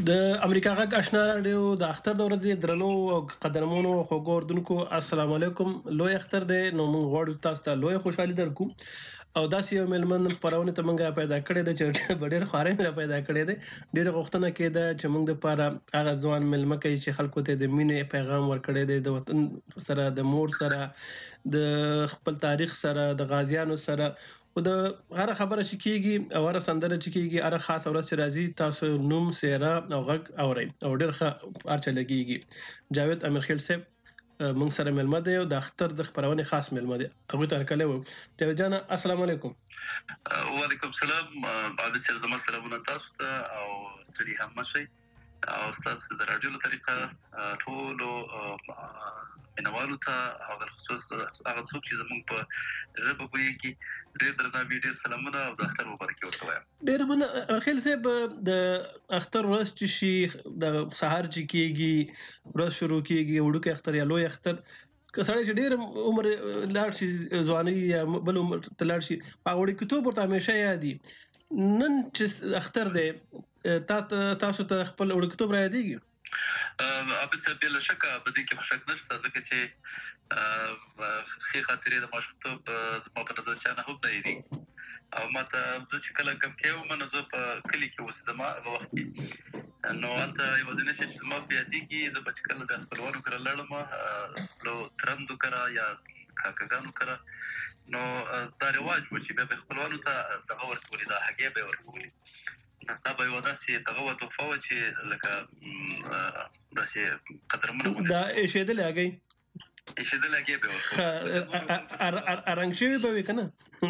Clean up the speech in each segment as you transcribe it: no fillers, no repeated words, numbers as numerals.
د امریکا غږ آشنا راډیو د اختر د ورځې درنو او قدرمنو خوږو اردوونکو السلام علیکم. لوی اختر دی نو موږ غواړو تاسو ته لوی خوشحالي درکو او داسې یو میلمن خپرونه ته موږ را پیدا کړی دی چې ډېر خوارۍ را پیدا کړی دی. ډېره غوښتنه کېده چې موږ دپاره هغه ځوان میلمه کوي چې خلکو ته د مینې پیغام ورکړی دی، د وطن سره، د مور سره، د خپل تاریخ سره، د غازیانو سره. خو د هره خبره چې کېږي او هره سندره چې کېږي، هره خاصه ورځ چې راځي، تاسو نوم، څېره او غږ اورئ او ډېر ښه هر چا لګېږي. جاوید امیرخیل صاحب موږ سره میلمه دی او د اختر د خپرونې خاص میلمه دی. هغوی ته هرکلی وایو. جاوید جانه السلام علیکم. وعلیکم السلام. عابد صاحب زما سلامونه تاسو ته او ستړي هم مه شئ او ستاسو د راډیو له طریقه ټولو مینوالو ته او بالخصوص هغه څوک چې زموږ په ژبه پوهېږي ډېر درناوي، ډېر سلامونه او د اختر مبارکي ورته وایم. ډېر مننه خیل صاحب. د اختر ورځ چې شي، د سهار چې کېږي، ورځ شروع کېږي، وړوکی اختر یا لوی اختر، که سړی چې ډېر عمر لاړ شي، ځواني یا بل عمر ته لاړ شي، په وړوکتوب ورته همیشه یاد وي. نن چې اختر دی، تاسو ته خپل وړوکتوب را یادېږي؟ عابد صاحب بې له شکه په دې کې شک نشته، ځکه چې ښې خاطرې د ماشومتوب زما په نظر چا نه هم نه هېرېږي. او ما ته زه چې کله کمکی وم، نو زه په کلي کې اوسېدم هغه وخت کې، نو هلته یوازینی شی چې زما په یادېږي، زه به چې کله د خپلوانو کره لاړم، خپلو ترندو کره یا کاکاګانو کره، نو دا رواج و چې بیا به خپلوانو ته دغه ورکولي، دا هګۍ به یې ورکولي. دا به یوه داسې دغه وه، تحفه وه چې لکه داسې قدرمنه غوندې دا ایښېدلې هګۍ، ایښېدلې هګۍ به یې ورکول، رنګ شوي به وي که نه؟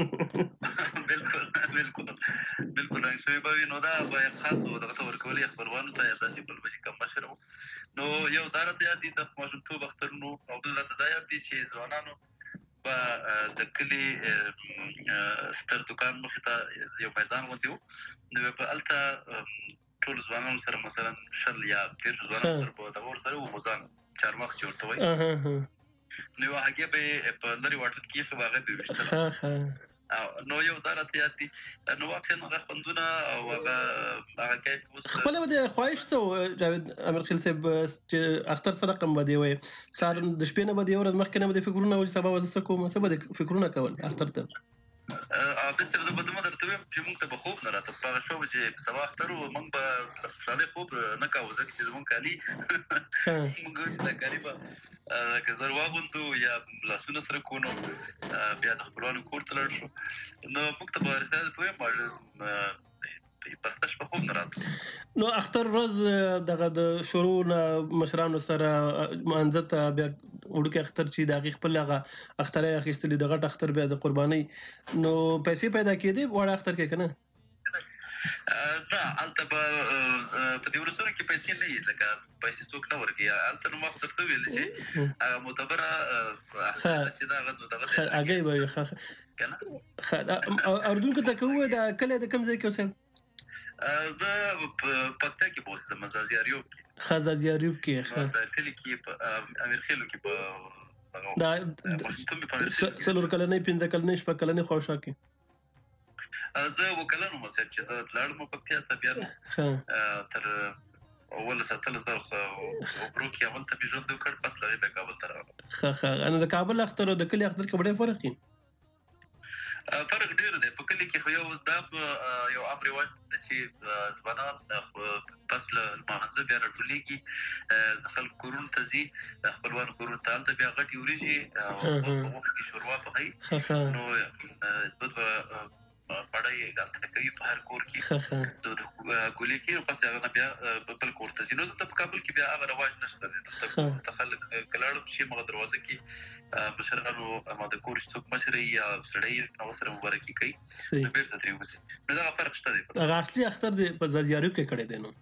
بالکل رنګ شوي به وي. نو دا به یې خاص و دغه ته ورکول، یا خپلوانو ته، یا داسې بل به چې کوم مشر و. نو یو دا راته یاد دي د ماشومتوب اخترونو، او بل راته دا یاد دي چې ځوانانو به د کلي ستر دوکان مخې ته یو میدان غوندې و، نو به هلته ټولو ځوانانو سره مثلا 100 یا 30 ځوانانو سره به دغه ورسره و، غوزان چارمغز چې ورته وایي، نو یوه هګۍ به یې په لرې واټن کې ایښې وه، هغه به یې ویشتله. نو یو دا راته یاد دي. نو واقعا هغه خوندونه او هغه کیف اوس خپله به د خواهش څه و جاوید امیرخیل صاحب، چې اختر څه رقم به دې وایي؟ سهار د شپې نه به د یو ورځ مخکې نه به د فکرونه و چې سبا به زه څه کوم؟ څه به د فکرونه کول اختر ته؟ عابد صاحب زه به دومره درته ویم چې موږ ته به خوب نه راته. په هغه شپه به چې سبا اختر و، موږ به د خوشحالۍ خوب نه کوو، ځکه چې زموږ کالي موږ وایو چې دا کالي به که زر واغوندو یا لاسونه سره کونو، بیا د خپلوانو کور ته لاړ شو، نو موږ ته به رښتیا درته ویم پسته شپه خوب نه راته. نو اختر ورځ دغه د شروع نه مشرانو سره مانځه ته، بیا وړوکی اختر چې د هغې خپل هغه اخترۍ اخیستلي، د غټ اختر بیا د قربانۍ، نو پیسې پیدا کېدې واړه اختر کې که نه؟ نه، هلته به په دې ولسونو کې پیسې نه وي، لکه پیسې څوک نه ورکوي هلته. نو ما خو درته وویلې چې هغه معتبره چې دا هغه دغه هګۍ به وي. که نه اردوونکو ته که ووایو دا کلی د کوم ځای کې اوسئ؟ زه په پکتیا کې به اوسېدم، زازیاریوب کې. ښه، زازیاریوب کې. په کلي کې په امیرخیلو کې به دا 4 کلنۍ، 5 کلنۍ، 6 کلنۍ خواوشا کې. زه 7 کلن وم صاحب چې زه لاړم پکتیا ته، بیا تر 11 وبرو کې هلته مې ژوند وکړ، پس له هغې بیا کابل ته راغلم. ښه. نو د کابل اختر او د کلي اختر کې به ډېر فرق وي؟ فرق ډېر دی. په کلي کې خو دا یو عام رواج دی چې ځوانان پس له لمانځه بیا راټولېږي، د خلکو کورونو ته ځي، د خپلوانو کورونو ته، هلته بیا غټې وریجې او په وخت کې شوروا پخوي، نو دود به پړی هلته کوي په هر کور کې، دود ګولې کوي، نو پس هغه نه بیا بل کور ته ځي. نو دلته په کابل کې بیا هغه رواج نشته دی. دلته خلک که لاړم شي هغه دروازه کې مشرانو ما د کور چې څوک مشر یا سړی نو ورسره مبارکي کوي، نو بېرته ترې وځي. نو دغه فرق شته دی. هغه اصلي اختر دی په زازیاریوب کې کړی دی نو؟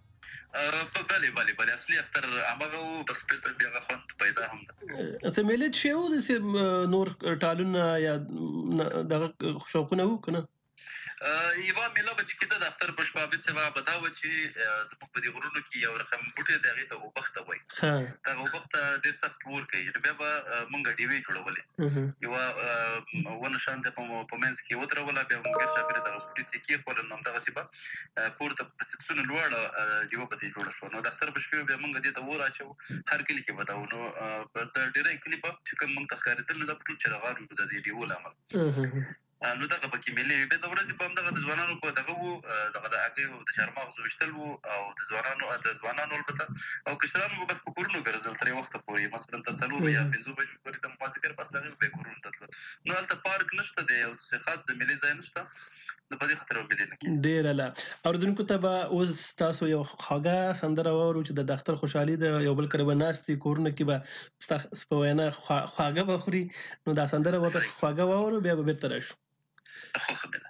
بلې اصلي اختر همغه و، بس بېرته بیا هغه خوند پیدا هم ده. څه میلې شی و، داسې نور ټالونه یا دغه شوقونه وو که نه؟ یوه میله به چې کېده د اختر په شپه عابد صاحب به دا وه چې زموږ په دې غرونو کې یو رقم بوټی دی هغې ته اوبخته وایي دغه اوبخته ډېر سخت اور کوي نو بیا به مونږ ډیوې جوړولې یوه ونه شان دی په منځ کې ودروله بیا مونږ ګیر چاپېره دغه بوټي ته یې کېښوول نو همدغسې به پورته په سطحونو لوړه ډیوه پسې جوړه شوه نو د اختر په شپې بیا مونږ دې ته اور اچوو هر کلي کې به دا و نو د ډېری کلي به چې کوم مونږ ته ښکارېدل نو دا به ټول چراغان وو د دې ډیوو له امله نو دغه پکې مېلې وې بیا د ورځې په همدغه د ځوانانو په دغه وو دغه د هګیو د چهارمغزو ویشتل وو او د ځوانانو البته او کشرانو به بس په کورونو ګرځېدل تر یو وخته پورې مثلا تر 4 یا 5 بجو پورې د مازدیګر پس د هغې به یې کورونو ته تلل نو هلته پارک نشته دی او داسې خاص د مېلې ځای نشته نو په دې خاطر به مېلې نه کېږي. ډېره له اورېدونکو ته به اوس تاسو یو خوږه سندره واورو چې د اختر خوشحالي د یو بل کره به ناست دي کورونه کې به ستاسو په وینا خواږه به خوري نو دا سندره به خوږه واورو بیا به بېرته راشو. خوښه ده.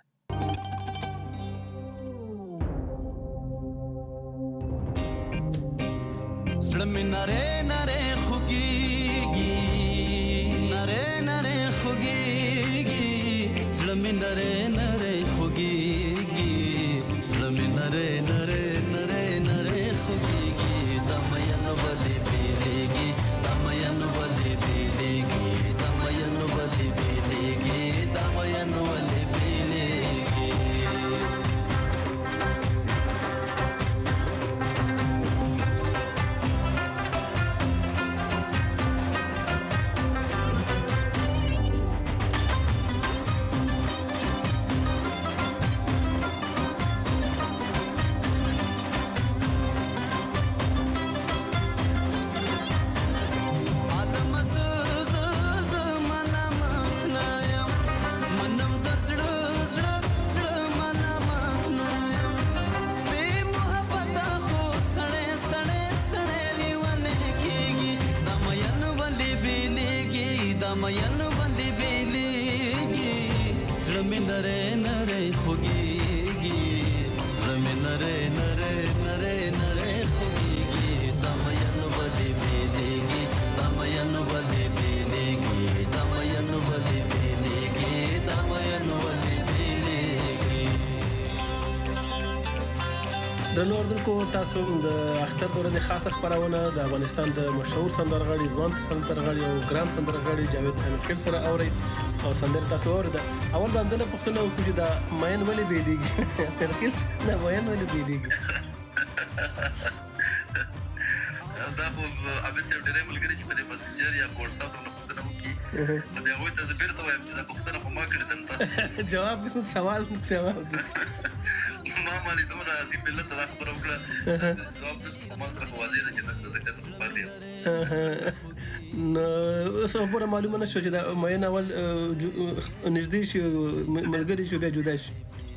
زړه مې نری نری خوږېږي نری نری خوږېږي زړه مې نری نری خوږېږي زړه مې نری نری نری نری خوږېږي دا مین ولې بېلېږي دا مین ولې بېلېږي دا مین ولې بېلېږي دا مین ولې درنو اردوونکو تاسو د اختر د ورځې خاصه خبرونه د افغانستان د مشهور سندرغاړي ځوان سندرغاړي او ګرام سندرغاړي جاوید خلیل سره اوري او سندره تاسو اورئ اول باندې نه پښتنه وکړي دا ماین ولې بيدیږي ترخیل دا ماین ولې بيدیږي دا خو ابي سي ډېر ملګری چې په دې پاسنجر یا ګوړ صاحب نو پښتنه وکړي نو بیا وایي تاسو بیرته وایم چې دا پښتنه خو ما کړی تاسو جواب سوال ما مالي دومره عظیم ملت دا خبره وکړه جواب نشته ما سره واضح ده چې نشته ځکه تاسو پاتې نو اوس خبره معلومه نشو چې دا ماین اول نږدې شي ملګری شو بیا جدا شي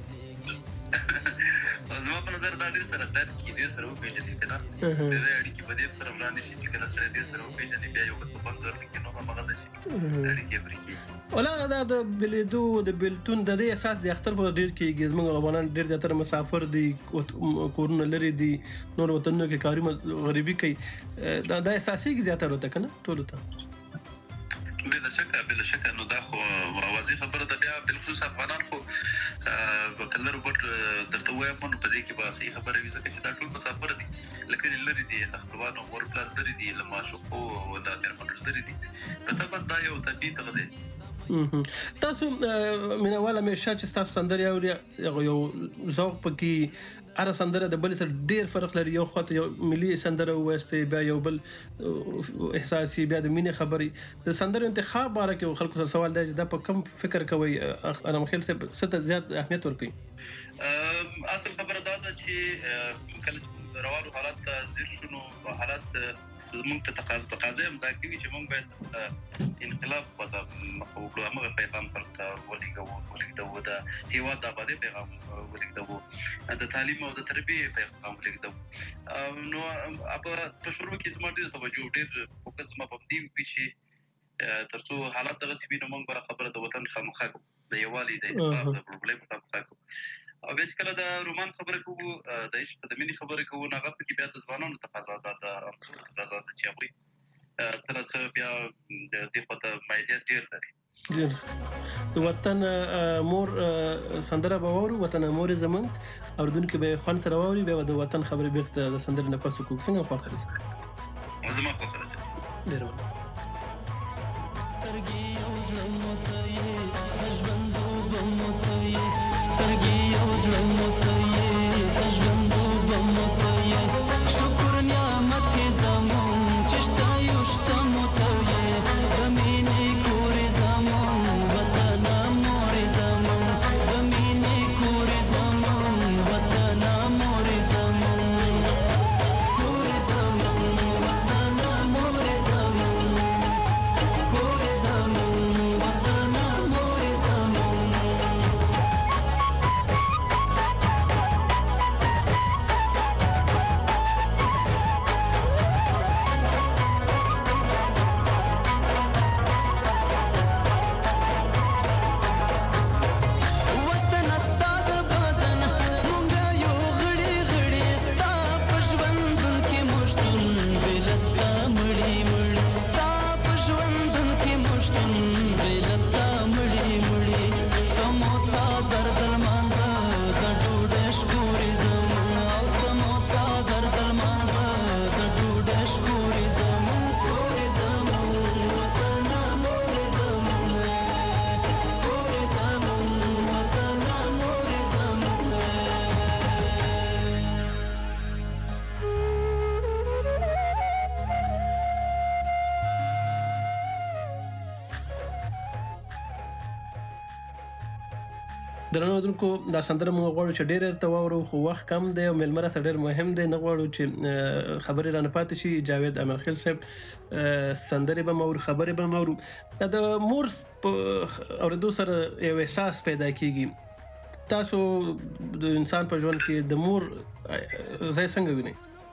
زما په نظر دا ډېر سره درد کې ډېر سره وپېژني که نه ډېرې اړیکې به دې سره وړاندې شي چې کله سړی ډېر سره وپېژني بیا یو بل په بند ورکړي کې نو همغه داسې اړیکې پرې کېږي ولا دا د بلیدو د بلتون د دې اساس د اختر په ډېر کېږي زموږ افغانان ډېر زیاتره مسافر دي کورونه لري دي نور وطنونو کې کاري غریبي کوي دا اساسي زیاتره وته کنه ټول ته بلا شکه نو دا خو واضح خبره ده بیا بالخصوص افغانان خو کله روبوت درته وایم نو په دې کې به صحیح خبره وي ځکه چې دا ټول مسافر دي لکه لري دي خپلوانو مور پلار لري دي له معشوقو ولا مېرمنو لري دي طبعا دا یو طبیعي دغه دی تاسو مینواله مې چې تاسو سندرې اوري یو ذوق پکې اره سندره د بل سره ډیر فرق لري یو خاطر یو ملي سندره وسته بیا یو بل احساسي بیا د مینې خبري د سندره انتخاب باره کې خلکو سره سوال دی چې دا په کم فکر کوي انا مخیل څه زیات اهمیت ورکوي اصل خبره دا ده چې کله روانو حالات زیر شنو حالات موږ ته تقاضا هم دا کوي چې موږ باید انقلاب ودا مخه وکړو هغه پیغام خلک ته ولېږدو د هیواد د آبادۍ پیغام ولېږدو د تعلیم او د تربیې پیغام ولېږدو نو په شروع کې زما ډېر توجه ډېر فوکس ما په دې وي چې ترڅو حالات دغه سپینو موږ به خبره د وطن خامخا د یووالي د اتفاق د پروبلم خامخا او بیا چې کله د رومان خبره کوو د عشق د مینې خبره کوو نو هغه پکې بیا د ځوانانو تقاضا ده د تقاضا ده چې هغوی څه بیا د دې خواته مایلیت ډېر لري د وطن مور سندره به وورو وطن مور زمون اوردونکو به خوان سره ووري به د وطن خبرې بیرته د سندره نه پس کوک څنګه خوښ زما خوښ راځي ډیر سترګې او زړه مته یې ژوندوب مته یې سترګې او زړه مته یې ژوندوب مته یې شکر نعمت زمون چې شته یو شته مته یې د مینې کور زمون وطن مور زمون د مینې کور زمون وطن مور زمون کور زمون وطن مور زمون کور زمون وطن مور زمون وطن استاد بدن مونږه یو غړي غړي ستا په ژوندون کې مشتون بلتا مړی مړی ستا په ژوندون کې مشتون بلتا مړی مړی تمو څا درد لمانځه د ډوډۍ شکورې زمون او تمو څا درد لمانځه د ډوډۍ شکورې زمون کورې زمون وطن مور زمون کورې زمون وطن مور زمون درنو اوردونکو دا سندره موږ غواړو چې ډېر ته وورو خو وخت کم دی او ملمره سره ډېر مهم دی نه غواړو چې خبرې رانه پاتې شي جاوید امرخیل صاحب سندره به مور خبرې به مور د مور اوردو سره یو احساس پیدا کیږي تاسو د انسان په ژوند کې د مور ځای څنګه وینئ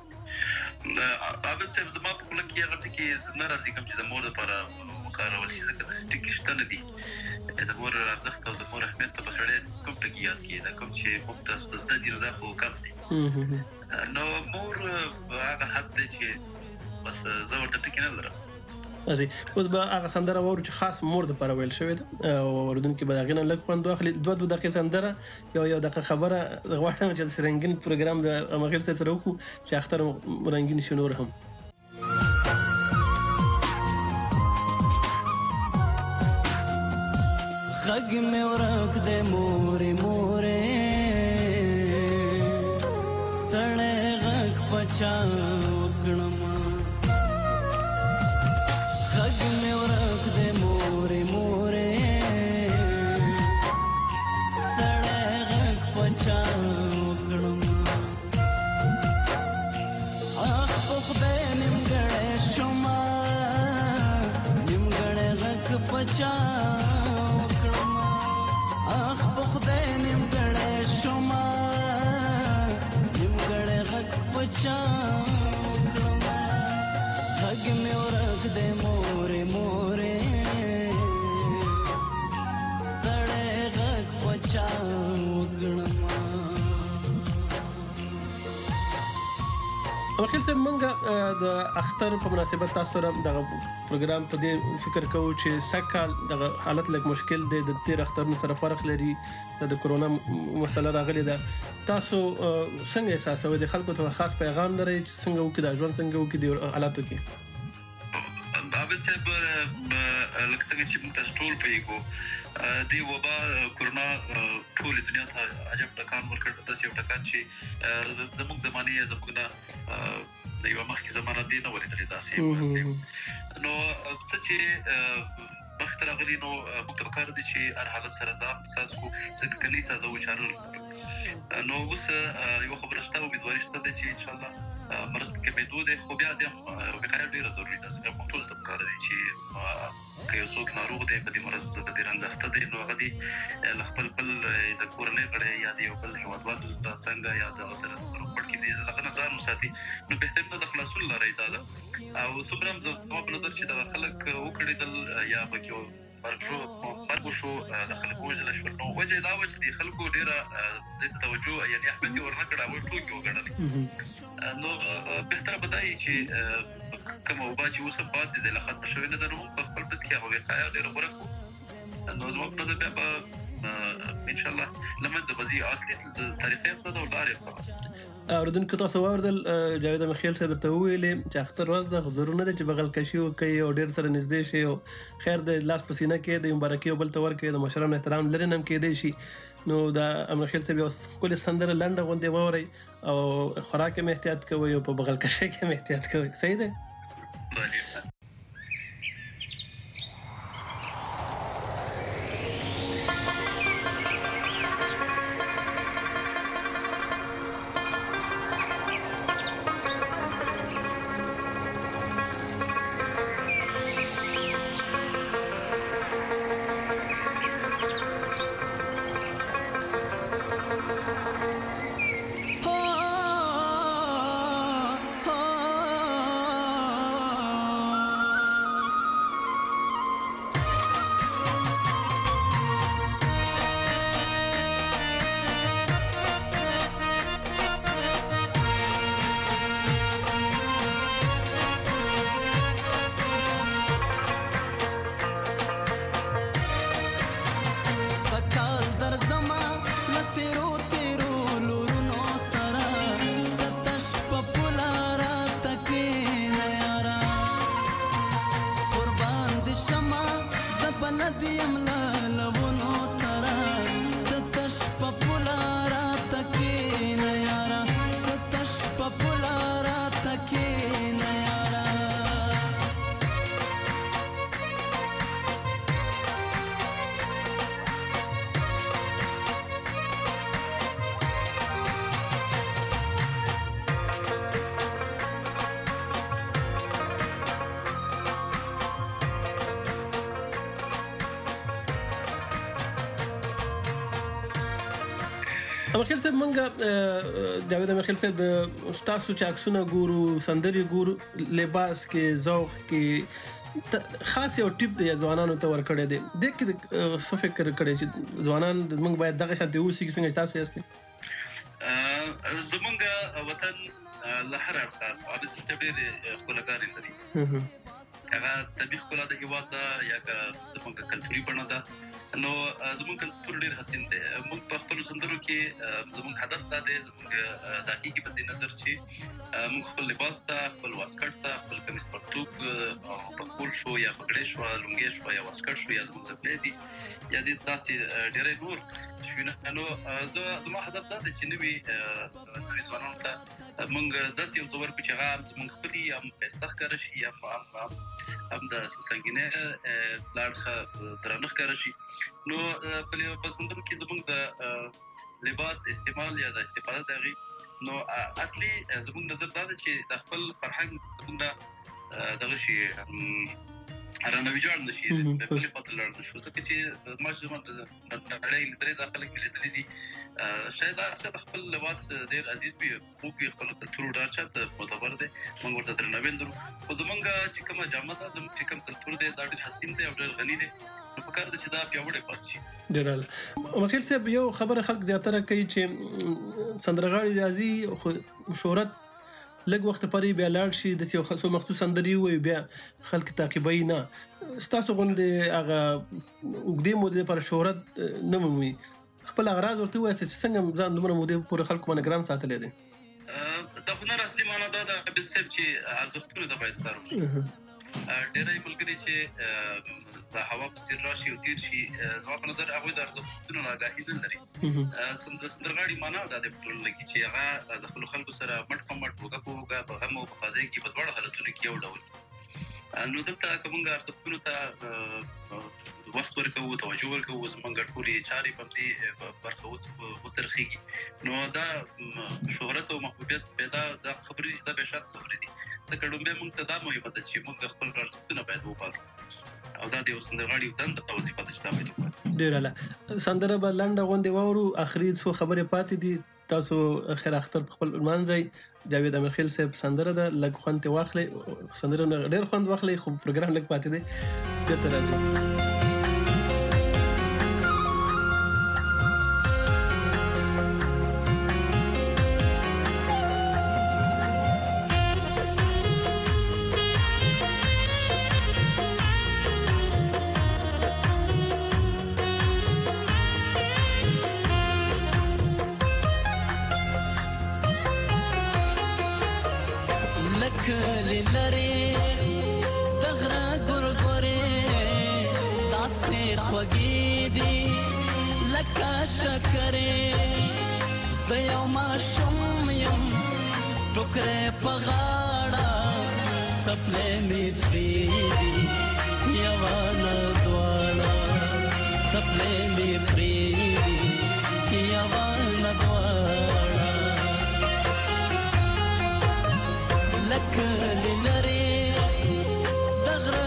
عابد صاحب زما په خپل کې هغه ټکي نه راځي کوم چې د مور لپاره وکارول شي ځکه د ټکي شته نه دي د مور ارزښت او د مور اهمیت په سړی کوم ټکي یاد کړي دا کوم چې موږ تاسو د زده دي دا خو کم دي نو مور هغه حد دی چې بس زه ورته ټکي نه لرم ازي اوس به هغه سندره وورو چې خاص مور د لپاره ویل شوې ده او اوردونکو به هغه نه لږ خوند واخلي دوه دقیقې سندره یو دقیقه خبره غواړم چې رنگین پروګرام د امرخیل صاحب سره وکړو چې اختر رنگین شي نور هم غږ مې ورک دې مورې مورې ستړی غږ پچا وکړم غږ مې ورک دې مورې مورې ستړی غږ پچا وکړم اخ په خدای نیمګړی شومه نیمګړی غږ پچا اخ په خدای نیمګړی شومه نیمګړی غږ پچا وکړم غږ مې ورک دی مورې مورې ستړی غږ پچا وکړم امرخیل صاحب موږ د اختر په مناسبت تاسو سره د پروګرام په دې فکر کوو چې سکهال د حالت لږ مشکل دی د تیر اخترونو سره فرق لري د کرونا مسله راغلي ده تاسو څنګه احساسوئ د خلکو ته خاص پیغام لرئ چې څنګه وکړي د ژوند څنګه وکړي د حالاتو کې عابد صاحب لکه څنګه چې موږ تاسو ټول پیګو دی وبا کرونا ټول دنیا ته عجب ټکان ورکړ تاسو یو ټکان چې زموږ زمانه زموږ نه د یو مخکې زمانه دی نه ورته داسې نو څه چې وخت راغلی نو موږ ته کار دي چې هر حالت سره ځان احساس کو ځکه کلی سازو چارل نو اوس یو خبره شته او امیدواري شته چې ان شاء الله مرسته کې محدود خو بیا د وقایه ډیره ضروري ده ځکه موږ ټول ته کار دي چې که یو څوک ناروغ دی په دې مرض د دې رنځخته دی نو هغه دی خپل د کورنۍ غړي یا د یو بل هیوادوال څنګه یا د سره پړ کې دی هغه نه ځان وساتي نو به تر د خلاصون لري دا او څومره زما په نظر چې د خلک وکړي یا پکې مرګ شو د خلکو وجه شو نو وجه دا و چې د خلکو ډیره د توجه یعنی احمد ورنکړه او ټوکی وګڼل نو به تر بدای چې کوم وبا چې اوس په دې د لخت شوی نه درو په خپل پس کې هغه وقایه ډیره ورکو نو زما په نظر بیا ان شاء الله لمن زبزي اصلي طریقې په ډول لارې اوردونکو تاسو واردل جاوید مخیل صاحب ته ویلې چې اختر ورځ د ضرورت نه چې بغل کشي او کوي او ډیر سره نږدې شي او خیر د لاس پسینه کې د مبارکي او بل تور کې د مشرانو احترام لري نم کې دی شي نو دا امرخیل صاحب یو کله سندره لنډه غونډه ووري او خوراک مې احتیاط کوي او په بغل کشي کې مې احتیاط کوي صحیح ده امرخیل صاحب منګه جاوید امرخیل صاحب د تاسو چې عکسونه ګورو سندري ګورو لباس کې ذوق کې خاص یو ټیپ دی ځوانانو ته ورکړی دی د کې څه فکر کړی چې ځوانان موږ باید دغه شته اوسې څنګه تاسو یاستئ زمونږ وطن له هر اړخه اوبس ډېر خپلګار لري هغه طبيعي خپل د هیواد یا زمونږ کلتوري بڼه ده نو زموږ کلتور ډېر حسین دی موږ په خپل سندرو کې زموږ هدف دا دی زموږ د حقیقي په نظر چې موږ خپل لباس ته خپل واسکټ ته خپل کمیس پرتوګ او په کول شو یا پګړې شو لونګې شو یا واسکټ شو یا زموږ زپلې دي یا د تاسې ډېرې نور شو نو زما هدف دا دی چې نوې ځوانانو ته موږ داسې یو څه ورکړو چې هغه زموږ خپلې یا ښایسته ښکاره شي یا هم د سنګینه لاړخه درنه ښکاره شي نو په سندرو کې زموږ د لباس استعمال یا د استفاده دغه نو اصلي زموږ نظر دا دی چې د خپل فرهنګ زموږ دغه شي رانوي جوړ نشي په بل خاطر لړ شو ځکه چې ما چې د نړۍ درې داخله کې لیدلې دي شاید هغه خپل لباس ډېر عزیز وي او په خپل کلتور ډار چاته معتبر دي موږ ورته درناوی لرو خو زمونږ چې کومه جامه ده زموږ چې کوم کلتور دی دا ډېر حسین دی او ډېر غني دی نو په کار د چې دا پیاوړی پات شي ډېر مخکې صاحب یو خبره خلک زیاتره کوي چې سندرغاړي راځي شهرت لږ وخت پرې بیا لاړ شي د یو خاصو مخصوص سندري وي بیا خلک تعقیبای نه ستاسو غونډه هغه وګړي مو پر شهرت نه مومي خپل اغراض ورته وایي چې څنګه ځان دومره مو د پوره خلکو باندې ګران ساتلې دي د هنر اصلي معنا دا د بسب چې ارزښتونه د باید کار وشي ډېرې ملګري چې د هوا په سیر راشي او تیر شي زما په نظر هغه د ارزښتونو آگاهي نه لري سندرغاړي معنا دا د ټول لګي چې هغه د خپل خلکو سره مټ په مټ وګه په غم او په خاطر کې په ډول حالتونو کې یو ډول نو دلته کومه ارزښتونو ته وخت ورکوو توجه ورکوو زمونږ ټولې چارې په دې برخه وسرخيږي نو دا شهرت او محبوبیت پیدا د خبرې د بشات خبرې دي څنګه ډومبه موږ ته دا مهمه ده چې موږ خپل ارزښتونه باید وپالو او دا د سندرغاړي د وظیفه ده چې دا باید وکړو ډیر اعلی سندره بلنده غونډه وورو اخري څو خبرې پاتې دي تاسو خیر اختر خپل منځي جاوید امرخیل صاحب سندره ده لګ خوند واخلي سندره ډیر خوند واخلي خو پروګرام لګ پاتې دي ډیر راځي لکلی لري دغره ګورګورې داسې خوږې دي لکه شکرې زه یو ماشوم یم ټوکرې په غاړه څپلۍ مې پرېږدي یوه نه دواړه څپلۍ مې پرېږدي یوه نه دواړه لکلی لرې د غره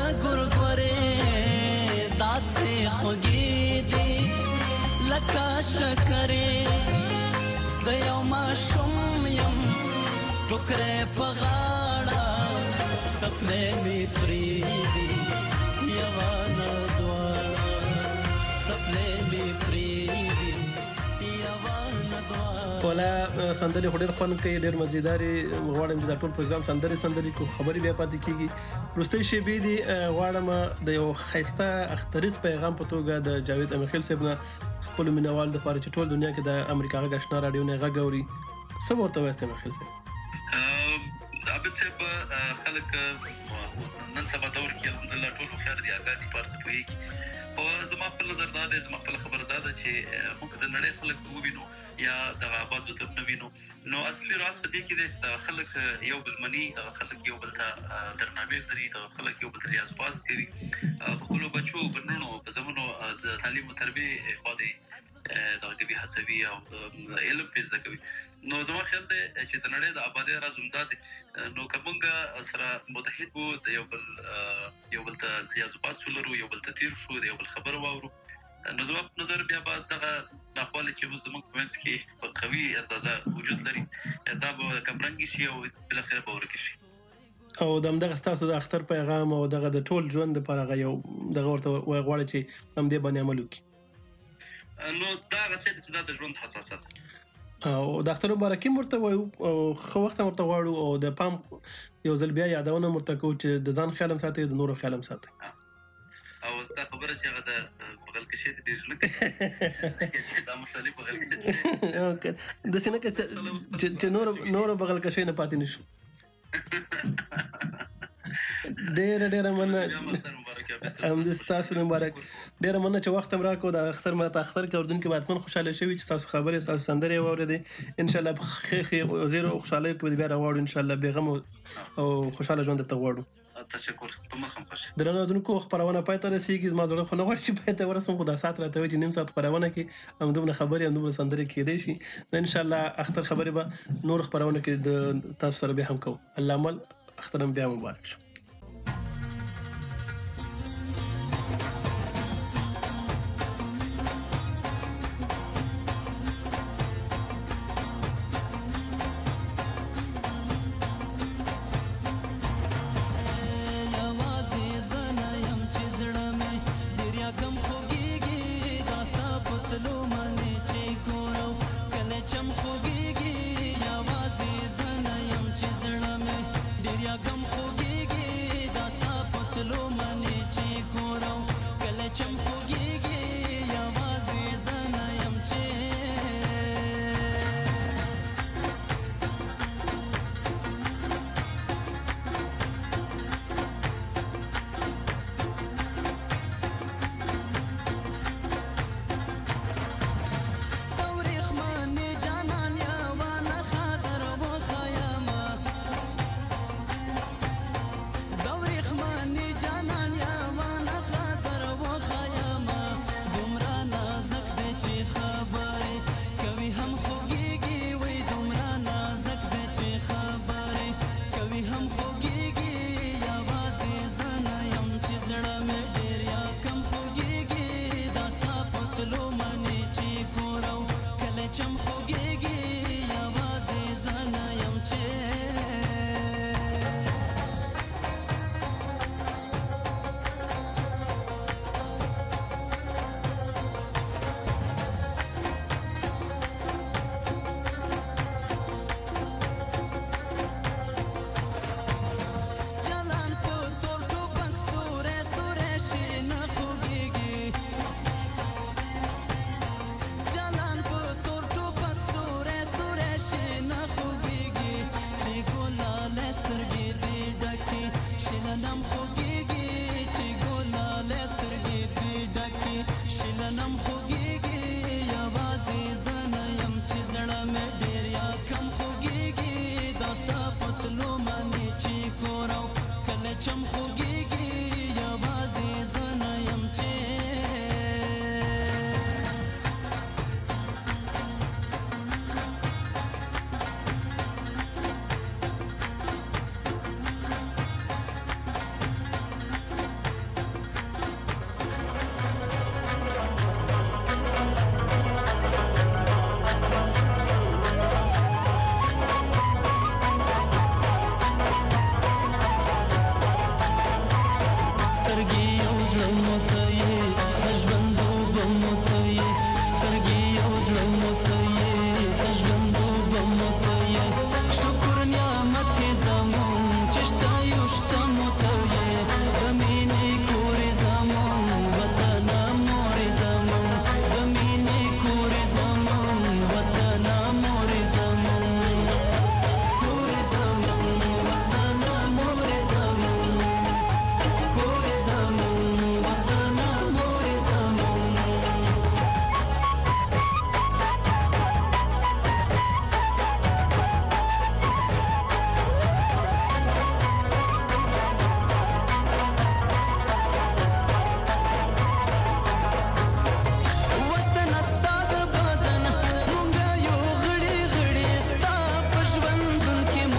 ګورګورې داسې خوږې دي لکه شکرې زه یو ماشوم یم ټوکرې په غاړه څپلۍ مې پرېږدي یوه نه دواړه څپلۍ مې پرېږدي یوه نه دواړه ولا سندرې خو ډېر خوند کوي ډېر مزیداري غواړم چې دا ټول پروګرام سندرې کو خبرې بیا پاتې کیږي وروستۍ شېبې دي غواړم د یو ښایسته اختریز پیغام په توګه د جاوید امیرخیل صاحب نه خپلو مینوال دپاره چې ټول دنیا کې د امریکا غږ اشنا راډیو نه غږ اوري څه به ورته وایاست امیرخیل صاحب؟ عابد صاحب خلک نن سبا دور کې الحمدلله ټول هوښیار دي اګاه دي په هر څه پوهېږي او زما خپل نظر دا دی زما خپله خبره دا ده چې موږ د نړۍ خلک ووینو یا دغه آبادو طرف نه وینو نو اصلي راز په دې کې دی چې دغه خلک یو بل مني دغه خلک یو بل ته درناوی لري دغه خلک یو بل ته ریاضباز کوي په خپلو بچو بنونو په زمونو د تعلیم و تربیې خوا دی دغه کوي هڅوي او علم پې زده کوي نو زما خیال دی چې د نړۍ د آبادۍ راز همدا دی نو که موږ سره متحد وو د یو بل ته ریاضباز ولرو یو بل ته تیر شو د یو بل خبره واورو نو زما په نظر بیا به دغه ناخوالې چې اوس زموږ په منځ کې په قوي اندازه وجود لري دا به کمرنګې شي او بالاخره به ورکې شي او د همدغه ستاسو د اختر پیغام او دغه د ټول ژوند دپاره هغه یو دغه ورته غواړي چې همدې باندې عمل وکړي نو دا هغه شی چې دا د ژوند حساسیت او د اختر مبارکي ورته وایو او ښه وخت ورته غواړو او د پام یو ځل بیا یادونه ورته کوو چې د ځان خیال هم ساتئ د نورو خیال هم ساتئ او ستا خبره چې هغه د بغل کشي د ډېر نه کوي دا مسلې بغل کشي داسې نه کوي چې نور بغل کشي نه پاتې نشو ډېره مننه همدې ستاسو مبارک ډېره مننه چې وخت هم راکړو د اختر ماته اختر کې اردونکي به حتما خوشحاله شوي چې ستاسو خبرې ستاسو سندرې واورېدې انشاءالله په ښې زیر او خوشحالۍ کې بیا راغواړو انشاءالله بېغم او خوشحاله ژوند درته غواړو تشکر په مخه خوشي درنو اردونکو خبرونه پای ته رسیږي زما زړه خو نه غواړي چې پای ته ورسم خو دا ساعت راته وایي چې نیم ساعت خبرونه کې همدومره خبرې همدومره سندرې کېدی شي نو انشاءالله اختر خبرې به نور خبرونه کې د تاسو سره بیا هم کوو الله مل اختر هم بیا مبارک شو غم خوږیږي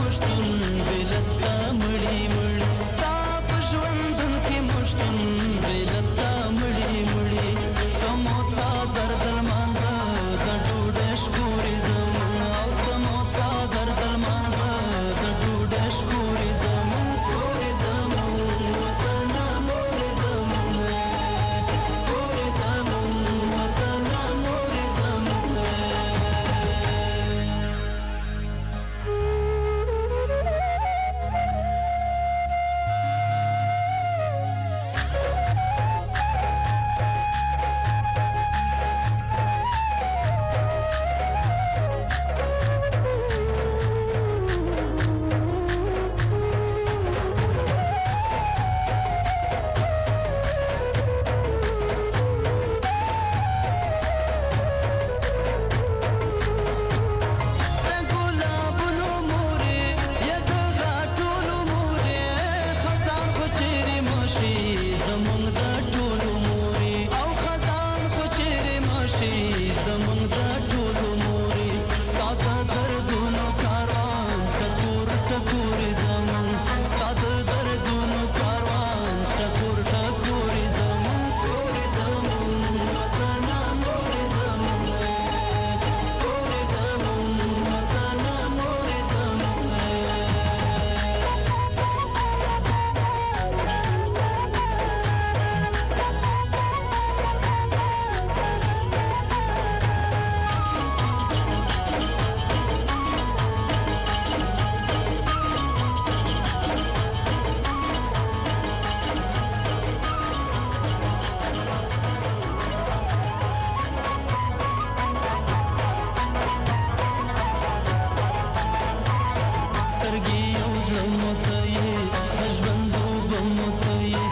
سترګې یو زړه مو ته یې د ژوند اوبه مو ته یې